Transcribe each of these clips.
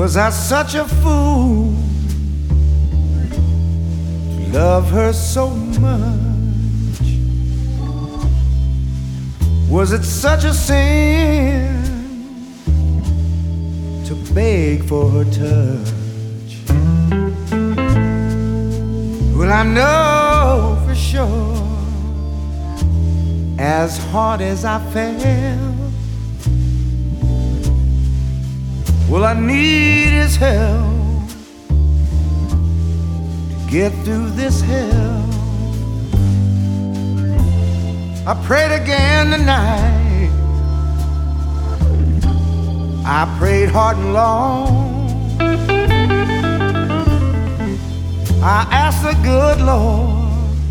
Was I such a fool to love her so much? Was it such a sin to beg for her touch? Well, I know for sure, as hard as I felt, well, I need his help to get through this hell. I prayed again tonight. I prayed hard and long. I asked the good Lord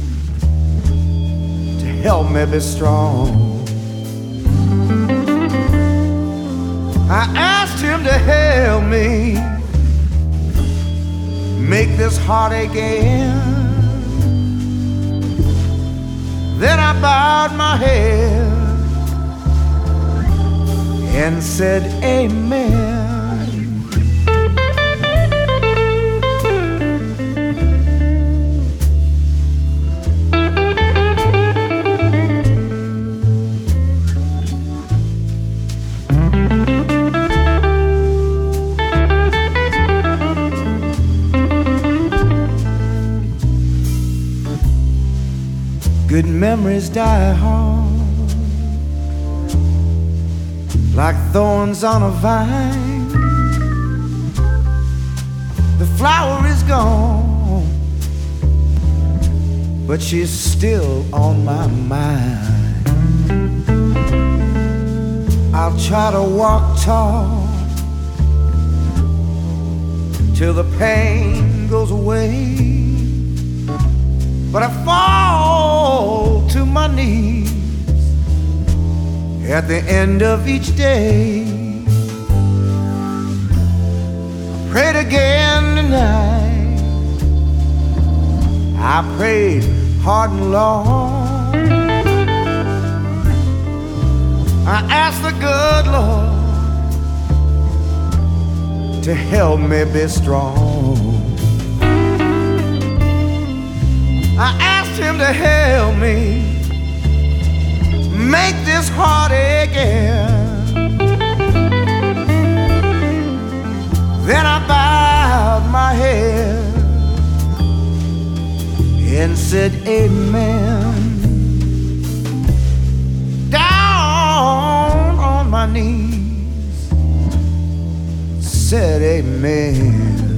to help me be strong. I asked him to help me make this heartache end. Then I bowed my head and said amen. Good memories die hard, like thorns on a vine. The flower is gone, but she's still on my mind. I'll try to walk tall till the pain goes away, but I fall to my knees at the end of each day. I prayed again tonight. I prayed hard and long. I asked the good Lord to help me be strong. I asked him to help me make this heartache end. Then I bowed my head and said amen. Down on my knees, said amen.